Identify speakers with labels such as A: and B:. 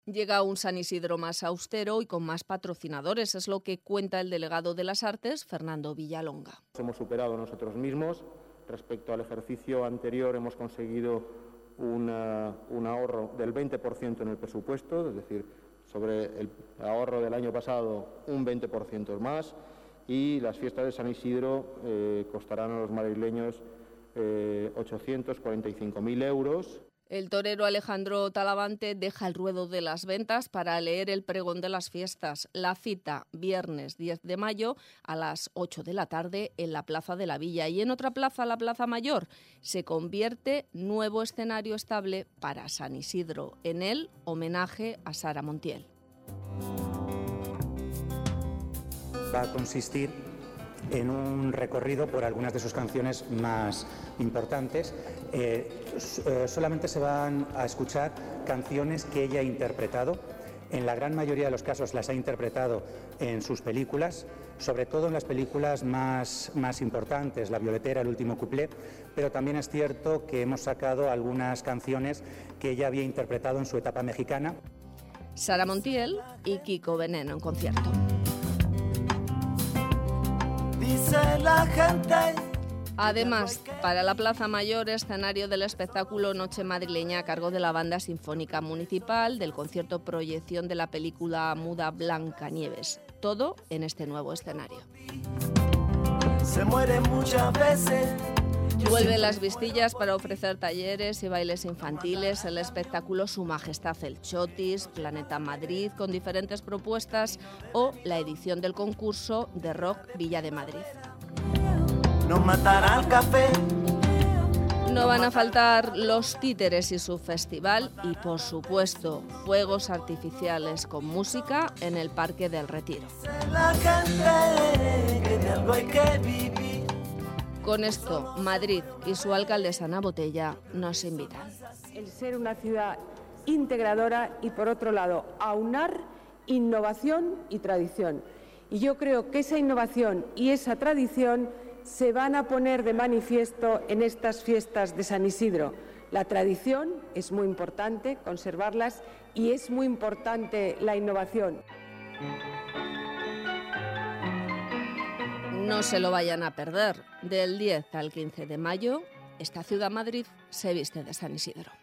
A: Llega un San Isidro más austero y con más patrocinadores, es lo que cuenta el delegado de las Artes, Fernando Villalonga.
B: Hemos superado nosotros mismos. Respecto al ejercicio anterior hemos conseguido un ahorro del 20% en el presupuesto, es decir, sobre el ahorro del año pasado un 20% más, y las fiestas de San Isidro costarán a los madrileños 845.000 euros.
A: El torero Alejandro Talavante deja el ruedo de las ventas para leer el pregón de las fiestas. La cita, viernes 10 de mayo a las 8 de la tarde en la Plaza de la Villa. Y en otra plaza, la Plaza Mayor, se convierte nuevo escenario estable para San Isidro. En él, homenaje a Sara Montiel.
C: Va a consistir en un recorrido por algunas de sus canciones más importantes. Solamente se van a escuchar canciones que ella ha interpretado. En la gran mayoría de los casos las ha interpretado en sus películas, sobre todo en las películas más importantes, La Violetera, El último cuplé, pero también es cierto que hemos sacado algunas canciones que ella había interpretado en su etapa mexicana.
A: Sara Montiel y Kiko Veneno en concierto.
D: Dice la gente.
A: Además, para la Plaza Mayor, escenario del espectáculo Noche Madrileña a cargo de la Banda Sinfónica Municipal, del concierto proyección de la película muda Blancanieves. Todo en este nuevo escenario.
D: Se muere muchas veces.
A: Vuelven las Vistillas para ofrecer talleres y bailes infantiles, el espectáculo Su Majestad el Chotis, Planeta Madrid, con diferentes propuestas, o la edición del concurso de rock Villa de Madrid.
D: Nos matará el café.
A: No van a faltar los títeres y su festival y, por supuesto, fuegos artificiales con música en el Parque del Retiro.
D: La gente, que de algo hay que vivir.
A: Con esto, Madrid y su alcaldesa Ana Botella nos invitan.
E: El ser una ciudad integradora y, por otro lado, aunar innovación y tradición. Y yo creo que esa innovación y esa tradición se van a poner de manifiesto en estas fiestas de San Isidro. La tradición es muy importante, conservarlas, y es muy importante la innovación.
A: No se lo vayan a perder. Del 10 al 15 de mayo, esta ciudad Madrid se viste de San Isidro.